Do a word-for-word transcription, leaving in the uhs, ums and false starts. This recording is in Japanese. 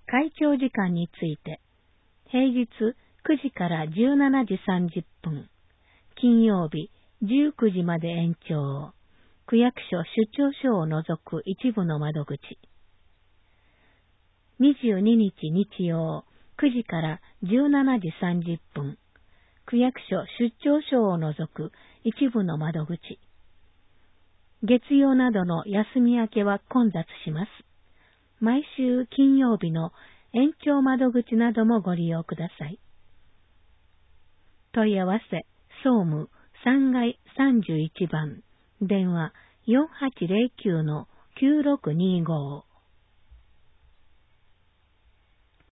会長時間について、平日くじからじゅうしちじさんじゅっぷん、金曜日じゅうくじまで延長、区役所出張所を除く一部の窓口。にじゅうににち日曜くじからじゅうしちじさんじゅっぷん、区役所出張所を除く一部の窓口。月曜などの休み明けは混雑します。毎週金曜日の延長窓口などもご利用ください。問い合わせ、総務さんがいさんじゅういちばん、電話 よんはちゼロきゅうのきゅうろくにご。